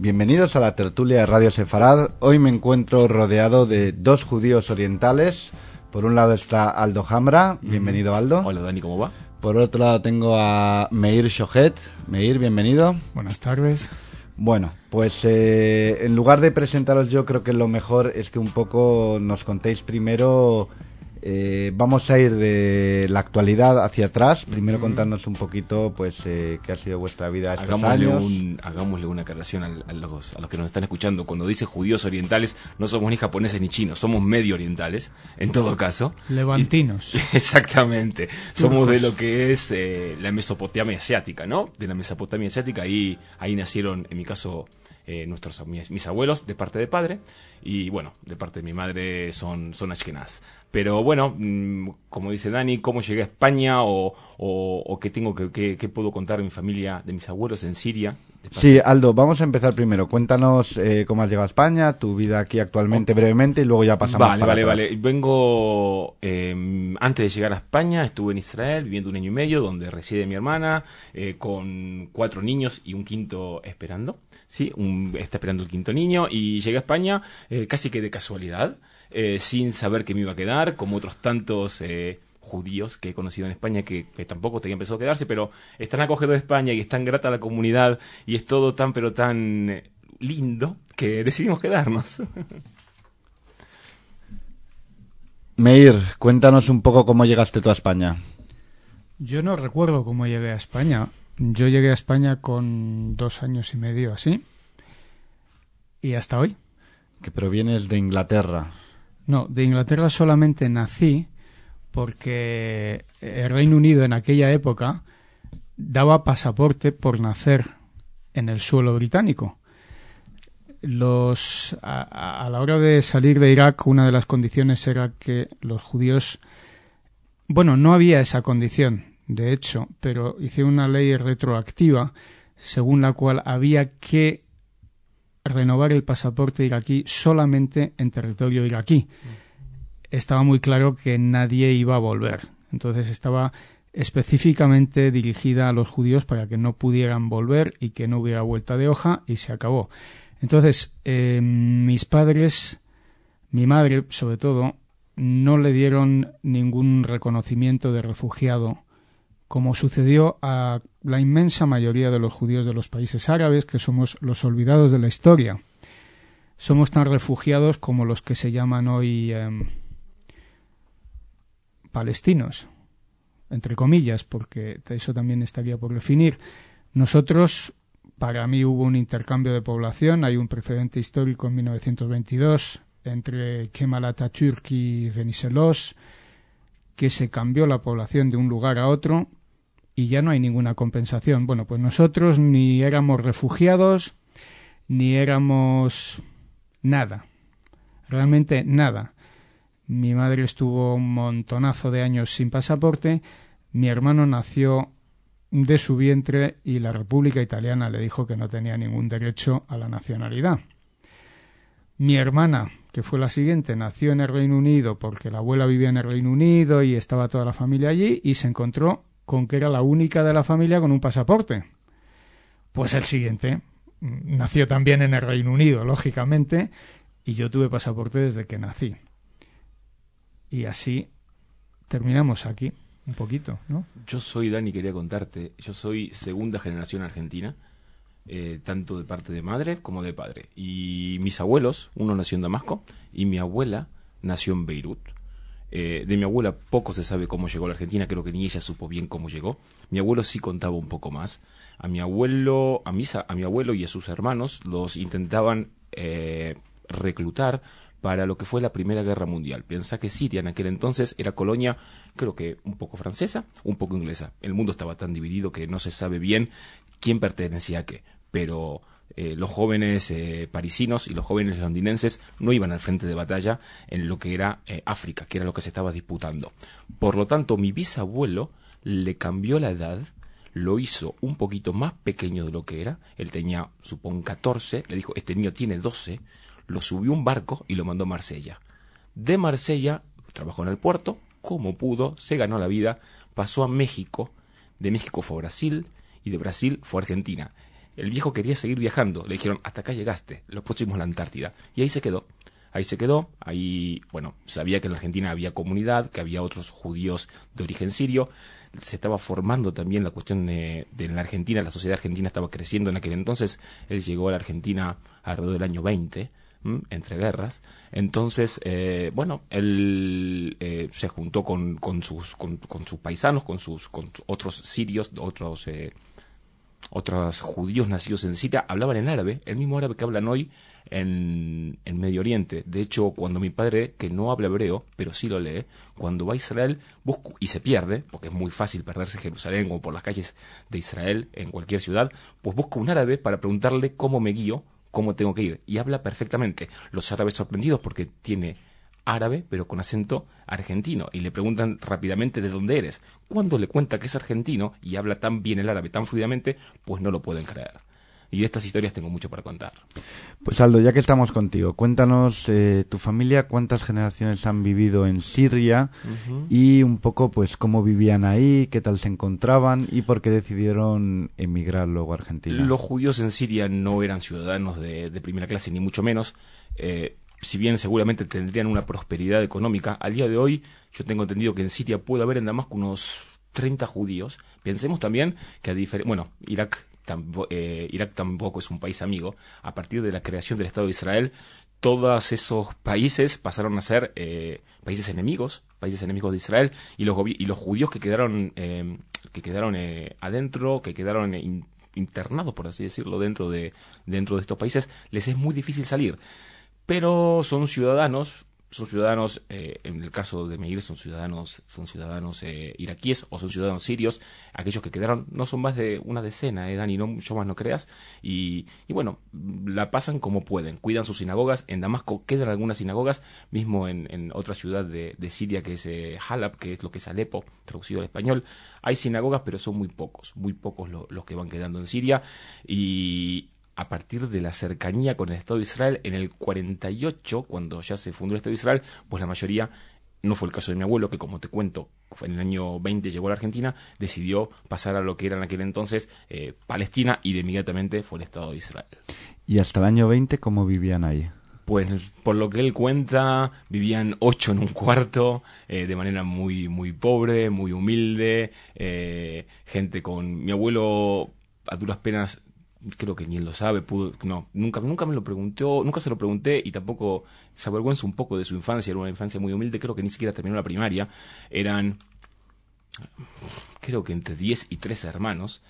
bienvenidos a la tertulia de Radio Sefarad. Hoy me encuentro rodeado de dos judíos orientales. Por un lado está Aldo Hamra, bienvenido Aldo. Hola Dani, ¿cómo va? Por otro lado tengo a Meir Shohet. Meir, bienvenido. Buenas tardes. Bueno, pues en lugar de presentaros yo, creo que lo mejor es que un poco nos contéis primero. Vamos a ir de la actualidad hacia atrás. Primero contándonos un poquito, pues, qué ha sido vuestra vida estos años. Hagámosle una aclaración a los que nos están escuchando. Cuando dice judíos orientales, no somos ni japoneses ni chinos, somos medio orientales, en todo caso. Levantinos. Exactamente. Somos de lo que es la Mesopotamia asiática, ¿no? De la Mesopotamia asiática, ahí nacieron, en mi caso, mis abuelos de parte de padre, y bueno, de parte de mi madre son ashkenaz. Pero bueno, como dice Dani, ¿cómo llegué a España o qué puedo contar de mi familia, de mis abuelos en Siria? Sí, Aldo, vamos a empezar primero. Cuéntanos cómo has llegado a España, tu vida aquí actualmente brevemente y luego ya pasamos para atrás. Vale. Vengo, antes de llegar a España, estuve en Israel viviendo 1 año y medio, donde reside mi hermana, con 4 niños y un quinto esperando. Sí, está esperando el quinto niño, y llegué a España casi que de casualidad, sin saber que me iba a quedar, como otros tantos judíos que he conocido en España que tampoco tenían pensado quedarse, pero están acogidos de España y es tan grata la comunidad y es todo tan pero tan lindo que decidimos quedarnos. Meir, cuéntanos un poco cómo llegaste tú a España. Yo no recuerdo cómo llegué a España. Yo llegué a España con 2 años y medio así. Y hasta hoy. Que provienes de Inglaterra. No, de Inglaterra solamente nací porque el Reino Unido en aquella época daba pasaporte por nacer en el suelo británico. A la hora de salir de Irak, una de las condiciones era que los judíos... Bueno, no había esa condición, de hecho, pero hicieron una ley retroactiva según la cual había que renovar el pasaporte iraquí solamente en territorio iraquí. Estaba muy claro que nadie iba a volver. Entonces estaba específicamente dirigida a los judíos para que no pudieran volver y que no hubiera vuelta de hoja, y se acabó. Entonces, mis padres, mi madre sobre todo, no le dieron ningún reconocimiento de refugiado, como sucedió a la inmensa mayoría de los judíos de los países árabes, que somos los olvidados de la historia. Somos tan refugiados como los que se llaman hoy palestinos, entre comillas, porque eso también estaría por definir. Nosotros, para mí hubo un intercambio de población, hay un precedente histórico en 1922 entre Kemal Atatürk y Venizelos, que se cambió la población de un lugar a otro y ya no hay ninguna compensación. Bueno, pues nosotros ni éramos refugiados, ni éramos nada, realmente nada. Mi madre estuvo un montonazo de años sin pasaporte, mi hermano nació de su vientre y la República Italiana le dijo que no tenía ningún derecho a la nacionalidad. Mi hermana, que fue la siguiente, nació en el Reino Unido porque la abuela vivía en el Reino Unido y estaba toda la familia allí, y se encontró con que era la única de la familia con un pasaporte. Pues el siguiente nació también en el Reino Unido, lógicamente, y yo tuve pasaporte desde que nací. Y así terminamos aquí, un poquito, ¿no? Yo soy, Dani, quería contarte, yo soy segunda generación argentina, tanto de parte de madre como de padre. Y mis abuelos, uno nació en Damasco y mi abuela nació en Beirut. De mi abuela poco se sabe cómo llegó a la Argentina, creo que ni ella supo bien cómo llegó. Mi abuelo sí contaba un poco más. A mi abuelo y a sus hermanos los intentaban reclutar para lo que fue la Primera Guerra Mundial. Piensa que Siria en aquel entonces era colonia, creo que un poco francesa, un poco inglesa. El mundo estaba tan dividido que no se sabe bien quién pertenecía a qué, pero los jóvenes parisinos y los jóvenes londinenses no iban al frente de batalla en lo que era África, que era lo que se estaba disputando. Por lo tanto, mi bisabuelo le cambió la edad, lo hizo un poquito más pequeño de lo que era. Él tenía, supongo, 14, le dijo, este niño tiene 12, lo subió a un barco y lo mandó a Marsella. De Marsella trabajó en el puerto, como pudo, se ganó la vida, pasó a México, de México fue a Brasil y de Brasil fue a Argentina. El viejo quería seguir viajando. Le dijeron, hasta acá llegaste, lo próximo es la Antártida. Y ahí se quedó. Ahí, bueno, sabía que en la Argentina había comunidad, que había otros judíos de origen sirio. Se estaba formando también la cuestión de la Argentina, la sociedad argentina estaba creciendo en aquel entonces. Él llegó a la Argentina alrededor del año 20, entre guerras. Entonces, bueno, él se juntó con sus paisanos, con otros sirios, otros judíos nacidos en Siria. Hablaban en árabe, el mismo árabe que hablan hoy en Medio Oriente. De hecho, cuando mi padre, que no habla hebreo, pero sí lo lee, cuando va a Israel y se pierde, porque es muy fácil perderse en Jerusalén o por las calles de Israel, en cualquier ciudad, pues busca un árabe para preguntarle cómo me guío, cómo tengo que ir. Y habla perfectamente. Los árabes sorprendidos porque tiene árabe, pero con acento argentino, y le preguntan rápidamente de dónde eres. Cuando le cuenta que es argentino y habla tan bien el árabe, tan fluidamente, pues no lo pueden creer. Y de estas historias tengo mucho para contar. Pues Aldo, ya que estamos contigo, cuéntanos tu familia, cuántas generaciones han vivido en Siria y un poco pues cómo vivían ahí, qué tal se encontraban y por qué decidieron emigrar luego a Argentina. Los judíos en Siria no eran ciudadanos de primera clase, ni mucho menos. Si bien seguramente tendrían una prosperidad económica, al día de hoy yo tengo entendido que en Siria puede haber en Damasco unos 30 judíos. Pensemos también que Irak tampoco es un país amigo. A partir de la creación del Estado de Israel, todos esos países pasaron a ser países enemigos de Israel, y los judíos que quedaron adentro, que quedaron internados, por así decirlo, dentro de estos países, les es muy difícil salir. Pero son ciudadanos, en el caso de Meir son ciudadanos iraquíes o son ciudadanos sirios. Aquellos que quedaron no son más de una decena, Dani, no mucho más no creas, y bueno, la pasan como pueden, cuidan sus sinagogas. En Damasco quedan algunas sinagogas, mismo en otra ciudad de Siria que es Halab, que es lo que es Alepo, traducido al español. Hay sinagogas, pero son muy pocos los que van quedando en Siria. Y a partir de la cercanía con el Estado de Israel, en el 48, cuando ya se fundó el Estado de Israel, pues la mayoría, no fue el caso de mi abuelo, que como te cuento, en el año 20 llegó a la Argentina, decidió pasar a lo que era en aquel entonces Palestina, y inmediatamente fue el Estado de Israel. ¿Y hasta el año 20 cómo vivían ahí? Pues por lo que él cuenta, vivían 8 en un cuarto, de manera muy, muy pobre, muy humilde, gente con... Mi abuelo, a duras penas, creo que ni él lo sabe, nunca me lo preguntó, nunca se lo pregunté, y tampoco se avergüenza un poco de su infancia. Era una infancia muy humilde, creo que ni siquiera terminó la primaria. Eran, creo que entre 10 y 13 hermanos,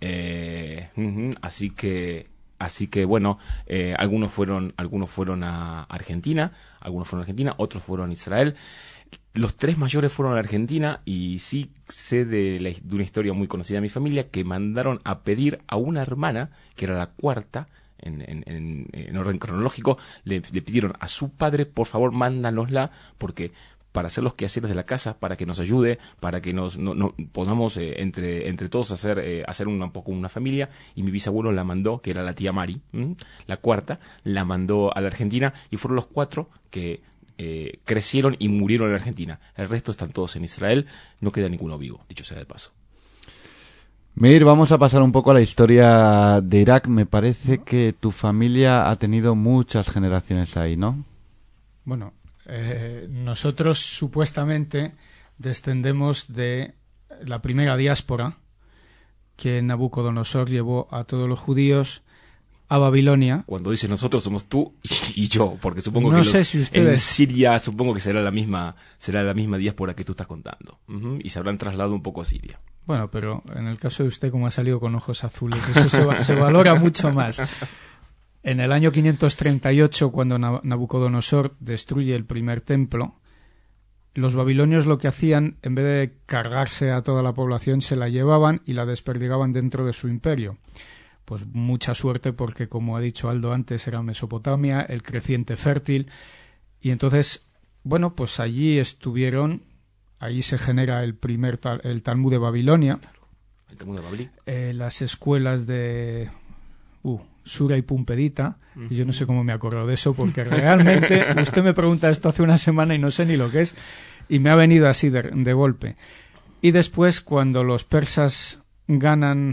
así que bueno, algunos fueron a Argentina, otros fueron a Israel. Los 3 mayores fueron a la Argentina, y sí sé de una historia muy conocida de mi familia, que mandaron a pedir a una hermana, que era la cuarta, en orden cronológico, le pidieron a su padre, por favor, mándanosla, porque para hacer los quehaceres de la casa, para que nos ayude, para que nos podamos entre todos hacer un poco una familia. Y mi bisabuelo la mandó, que era la tía Mari, la cuarta, la mandó a la Argentina, y fueron los 4 que crecieron y murieron en la Argentina. El resto están todos en Israel, no queda ninguno vivo, dicho sea de paso. Meir, vamos a pasar un poco a la historia de Irak. Me parece que tu familia ha tenido muchas generaciones ahí, ¿no? Bueno, nosotros supuestamente descendemos de la primera diáspora que Nabucodonosor llevó a todos los judíos a Babilonia. Cuando dice nosotros, somos tú y yo, porque supongo no que sé si ustedes... en Siria supongo que será la misma diáspora que tú estás contando, y se habrán trasladado un poco a Siria. Bueno, pero en el caso de usted, como ha salido con ojos azules, eso se valora mucho más. En el año 538, cuando Nabucodonosor destruye el primer templo, los babilonios lo que hacían, en vez de cargarse a toda la población, se la llevaban y la desperdigaban dentro de su imperio. Pues mucha suerte, porque, como ha dicho Aldo antes, era Mesopotamia, el creciente fértil. Y entonces, bueno, pues allí estuvieron, ahí se genera el Talmud de Babilonia. El Talmud de Babilí. Las escuelas de Sura y Pumpedita. Y yo no sé cómo me acuerdo de eso, porque realmente usted me pregunta esto hace una semana y no sé ni lo que es. Y me ha venido así de golpe. Y después, cuando los persas ganan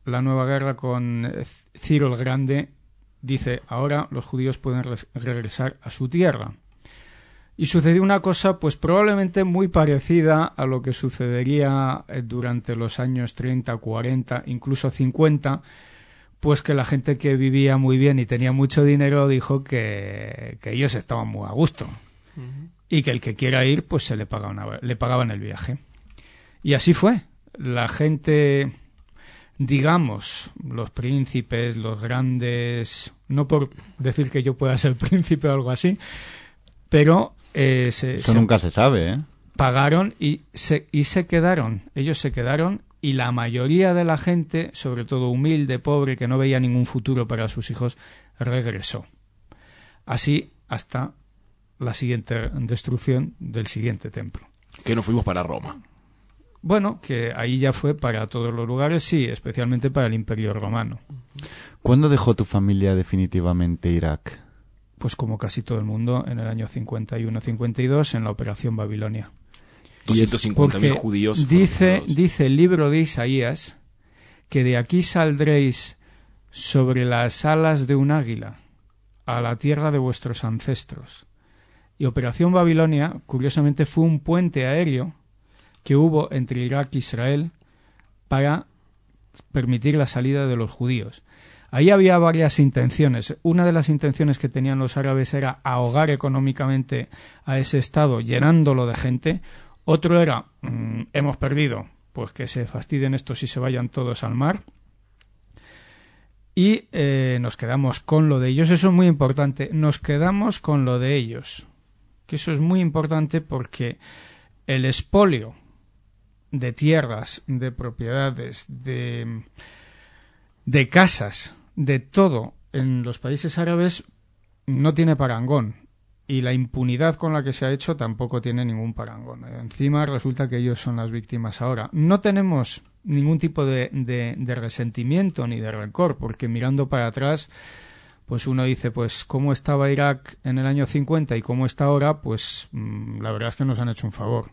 la nueva guerra con Ciro el Grande, dice, ahora los judíos pueden regresar a su tierra. Y sucedió una cosa pues probablemente muy parecida a lo que sucedería durante los años 30, 40, incluso 50, pues que la gente que vivía muy bien y tenía mucho dinero dijo que ellos estaban muy a gusto. Y que el que quiera ir pues le pagaban el viaje. Y así fue. La gente, digamos, los príncipes, los grandes, no por decir que yo pueda ser príncipe o algo así, pero eso nunca se sabe, ¿eh? Pagaron y se quedaron. Ellos se quedaron y la mayoría de la gente, sobre todo humilde, pobre, que no veía ningún futuro para sus hijos, regresó. Así hasta la siguiente destrucción del siguiente templo. Que nos fuimos para Roma. Bueno, que ahí ya fue para todos los lugares, sí, especialmente para el Imperio Romano. ¿Cuándo dejó tu familia definitivamente Irak? Pues como casi todo el mundo, en el año 51-52, en la Operación Babilonia. 250.000 judíos. Dice el libro de Isaías que de aquí saldréis sobre las alas de un águila a la tierra de vuestros ancestros. Y Operación Babilonia, curiosamente, fue un puente aéreo que hubo entre Irak e Israel para permitir la salida de los judíos. Ahí había varias intenciones. Una de las intenciones que tenían los árabes era ahogar económicamente a ese estado, llenándolo de gente. Otro era, hemos perdido, pues que se fastidien estos y se vayan todos al mar. Y nos quedamos con lo de ellos. Eso es muy importante. Nos quedamos con lo de ellos. Que eso es muy importante porque el expolio de tierras, de propiedades, de casas, de todo en los países árabes no tiene parangón. Y la impunidad con la que se ha hecho tampoco tiene ningún parangón. Encima resulta que ellos son las víctimas ahora. No tenemos ningún tipo de resentimiento ni de rencor, porque mirando para atrás, pues uno dice, pues cómo estaba Irak en el año 50 y cómo está ahora, pues la verdad es que nos han hecho un favor,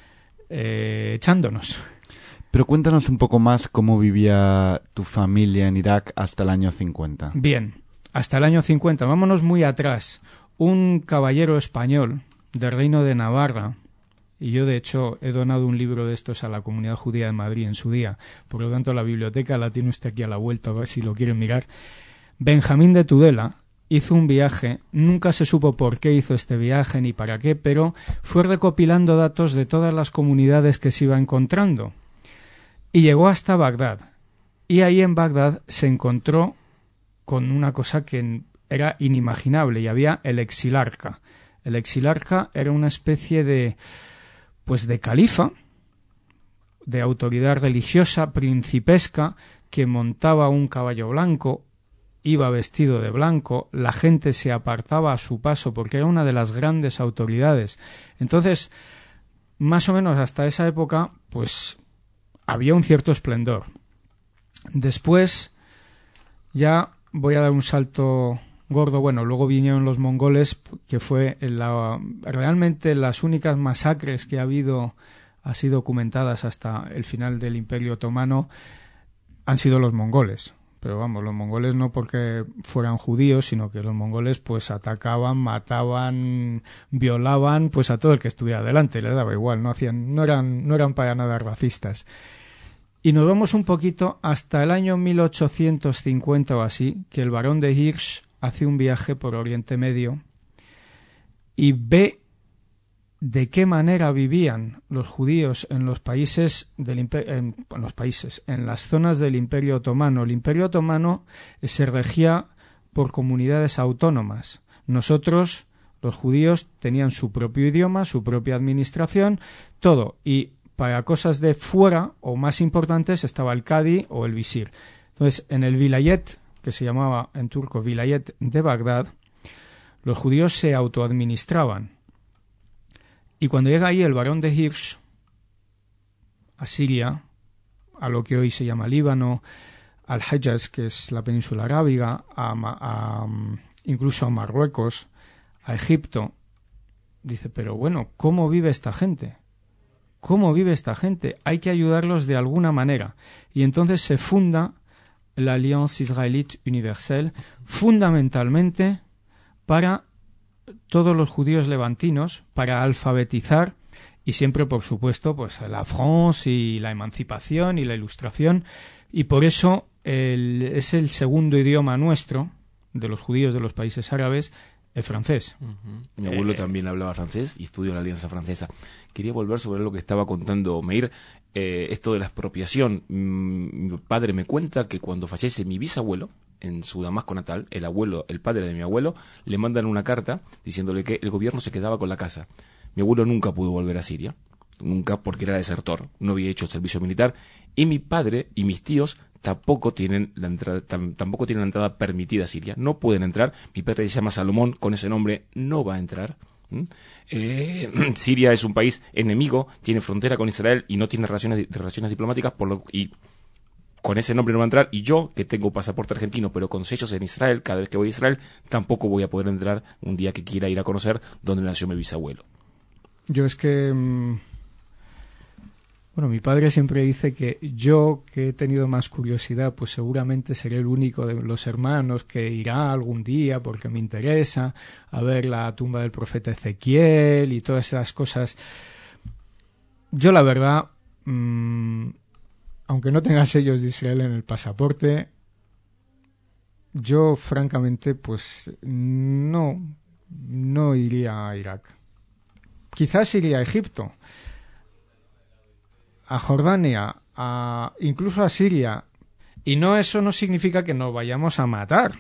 echándonos. Pero cuéntanos un poco más cómo vivía tu familia en Irak hasta el año 50. Bien, hasta el año 50. Vámonos muy atrás. Un caballero español del Reino de Navarra, y yo de hecho he donado un libro de estos a la Comunidad Judía de Madrid en su día, por lo tanto la biblioteca la tiene usted aquí a la vuelta, a ver si lo quieren mirar. Benjamín de Tudela hizo un viaje, nunca se supo por qué hizo este viaje ni para qué, pero fue recopilando datos de todas las comunidades que se iba encontrando. Y llegó hasta Bagdad. Y ahí en Bagdad se encontró con una cosa que era inimaginable, y había el exilarca. El exilarca era una especie de califa, de autoridad religiosa, principesca, que montaba un caballo blanco, iba vestido de blanco, la gente se apartaba a su paso porque era una de las grandes autoridades. Entonces, más o menos hasta esa época, pues había un cierto esplendor. Después, ya voy a dar un salto gordo. Bueno, luego vinieron los mongoles, que fue realmente las únicas masacres que ha habido, así documentadas hasta el final del Imperio Otomano, han sido los mongoles. Pero vamos, los mongoles no porque fueran judíos, sino que los mongoles pues atacaban, mataban, violaban pues a todo el que estuviera delante, les daba igual, no eran para nada racistas. Y nos vamos un poquito hasta el año 1850 o así, que el barón de Hirsch hace un viaje por Oriente Medio y ve de qué manera vivían los judíos en los países en las zonas del Imperio Otomano. El Imperio Otomano se regía por comunidades autónomas. Nosotros, los judíos, tenían su propio idioma, su propia administración, todo. Y para cosas de fuera o más importantes estaba el Cadi o el visir. Entonces, en el vilayet, que se llamaba en turco vilayet de Bagdad, los judíos se autoadministraban. Y cuando llega ahí el barón de Hirsch a Siria, a lo que hoy se llama Líbano, al Hejaz, que es la península arábiga, incluso a Marruecos, a Egipto, dice, pero bueno, ¿cómo vive esta gente? ¿Cómo vive esta gente? Hay que ayudarlos de alguna manera. Y entonces se funda la Alliance Israélite Universelle, fundamentalmente para todos los judíos levantinos, para alfabetizar, y siempre, por supuesto, pues la France y la emancipación y la ilustración, y por eso es el segundo idioma nuestro, de los judíos de los países árabes, el francés. Mi abuelo también hablaba francés y estudió en la Alianza Francesa. Quería volver sobre lo que estaba contando Meir, esto de la expropiación. Mi padre me cuenta que cuando fallece mi bisabuelo, en su Damasco natal, el padre de mi abuelo, le mandan una carta diciéndole que el gobierno se quedaba con la casa. Mi abuelo nunca pudo volver a Siria, nunca, porque era desertor, no había hecho servicio militar, y mi padre y mis tíos tampoco tienen la entrada permitida a Siria, no pueden entrar. Mi padre se llama Salomón, con ese nombre no va a entrar. Siria es un país enemigo, tiene frontera con Israel y no tiene relaciones diplomáticas, y con ese nombre no va a entrar. Y yo, que tengo pasaporte argentino pero con sellos en Israel, cada vez que voy a Israel tampoco voy a poder entrar un día que quiera ir a conocer dónde nació mi bisabuelo. Yo es que mi padre siempre dice que yo, que he tenido más curiosidad, pues seguramente seré el único de los hermanos que irá algún día porque me interesa a ver la tumba del profeta Ezequiel y todas esas cosas. Yo, la verdad, aunque no tenga sellos de Israel en el pasaporte, yo francamente pues no iría a Irak. Quizás iría a Egipto, a Jordania, incluso a Siria. Y eso no significa que nos vayamos a matar.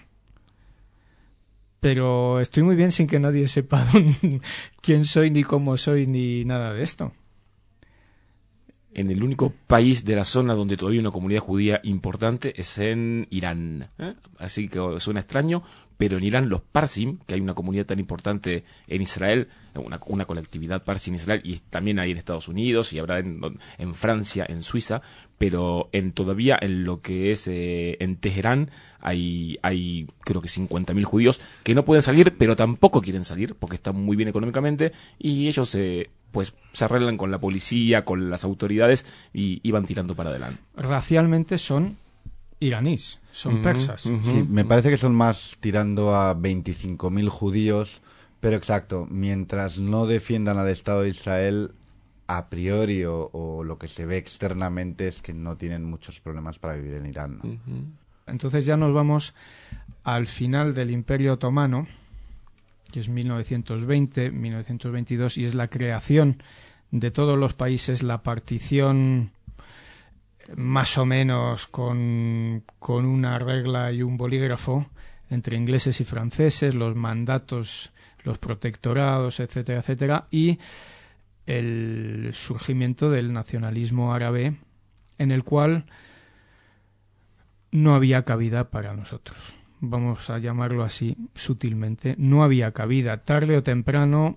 Pero estoy muy bien sin que nadie sepa quién soy, ni cómo soy, ni nada de esto. En el único país de la zona donde todavía hay una comunidad judía importante es en Irán. Así que suena extraño, pero en Irán los Parsim, que hay una comunidad tan importante en Israel, una colectividad Parsi en Israel, y también hay en Estados Unidos, y habrá en Francia, en Suiza, pero todavía en lo que es en Teherán hay creo que 50.000 judíos que no pueden salir, pero tampoco quieren salir porque están muy bien económicamente, y ellos se arreglan con la policía, con las autoridades, y van tirando para adelante. Racialmente son iraníes, son persas. Sí, me parece que son más tirando a 25.000 judíos, pero exacto, mientras no defiendan al Estado de Israel, a priori o lo que se ve externamente es que no tienen muchos problemas para vivir en Irán, ¿no? Entonces ya nos vamos al final del Imperio Otomano, que es 1920, 1922, y es la creación de todos los países, la partición más o menos con una regla y un bolígrafo entre ingleses y franceses, los mandatos, los protectorados, etcétera, etcétera, y el surgimiento del nacionalismo árabe, en el cual no había cabida para nosotros. Vamos a llamarlo así sutilmente. No había cabida. Tarde o temprano,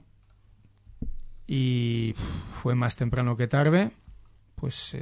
y fue más temprano que tarde, pues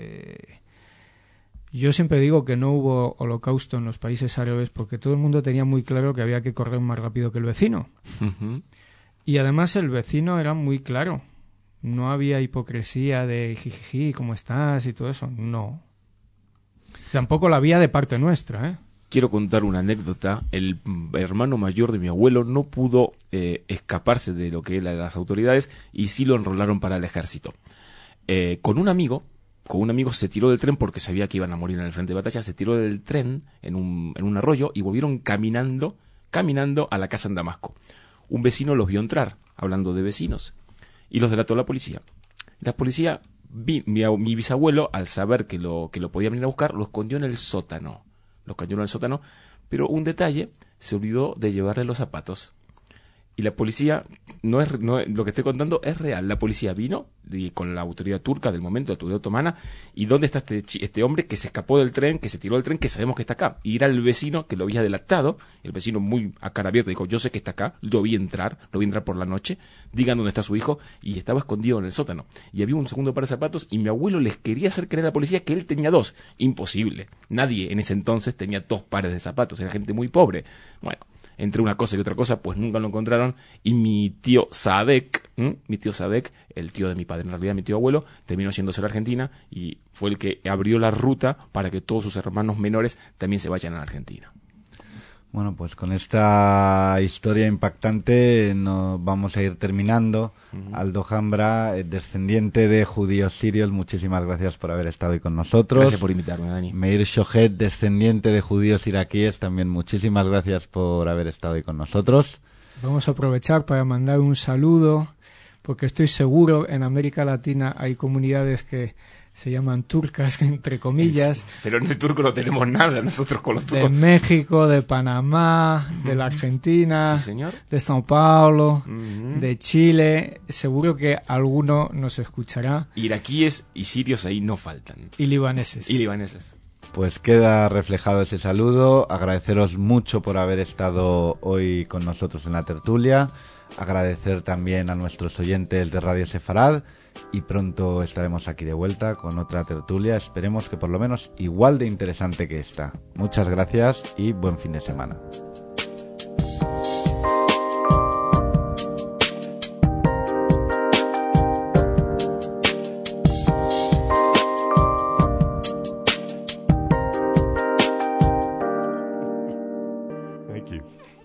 yo siempre digo que no hubo holocausto en los países árabes porque todo el mundo tenía muy claro que había que correr más rápido que el vecino. Y además el vecino era muy claro. No había hipocresía de jijiji, ¿cómo estás? Y todo eso. No. Tampoco la había de parte nuestra, ¿eh? Quiero contar una anécdota. El hermano mayor de mi abuelo no pudo escaparse de lo que eran las autoridades y sí lo enrolaron para el ejército. Con un amigo se tiró del tren porque sabía que iban a morir en el frente de batalla. Se tiró del tren en un arroyo y volvieron caminando a la casa en Damasco. Un vecino los vio entrar, hablando de vecinos, y los delató a la policía. La policía, mi bisabuelo, al saber que lo podían venir a buscar, lo escondió en el sótano. Pero un detalle, se olvidó de llevarle los zapatos. Y la policía, no es lo que estoy contando es real. La policía vino con la autoridad turca del momento, la autoridad otomana, y ¿dónde está este hombre que se escapó del tren, que se tiró del tren, que sabemos que está acá? Y era el vecino que lo había delatado. El vecino, muy a cara abierta, dijo: yo sé que está acá, lo vi entrar por la noche, digan dónde está su hijo, y estaba escondido en el sótano. Y había un segundo par de zapatos, y mi abuelo les quería hacer creer a la policía que él tenía dos. Imposible. Nadie en ese entonces tenía dos pares de zapatos, era gente muy pobre. Bueno, entre una cosa y otra cosa, pues nunca lo encontraron, y mi tío Sadek, el tío de mi padre, en realidad mi tío abuelo, terminó yéndose a la Argentina y fue el que abrió la ruta para que todos sus hermanos menores también se vayan a la Argentina. Bueno, pues con esta historia impactante nos vamos a ir terminando. Aldo Jambra, descendiente de judíos sirios, muchísimas gracias por haber estado hoy con nosotros. Gracias por invitarme, Dani. Meir Shohet, descendiente de judíos iraquíes, también muchísimas gracias por haber estado hoy con nosotros. Vamos a aprovechar para mandar un saludo, porque estoy seguro en América Latina hay comunidades que se llaman turcas, entre comillas. Pero en el turco no tenemos nada, nosotros con los turcos. De México, de Panamá, de la Argentina, sí, señor. de Sao Paulo, de Chile. Seguro que alguno nos escuchará. Iraquíes y sirios ahí no faltan. Y libaneses. Pues queda reflejado ese saludo. Agradeceros mucho por haber estado hoy con nosotros en la tertulia. Agradecer también a nuestros oyentes de Radio Sefarad. Y pronto estaremos aquí de vuelta con otra tertulia. Esperemos que por lo menos igual de interesante que esta. Muchas gracias y buen fin de semana. Thank you.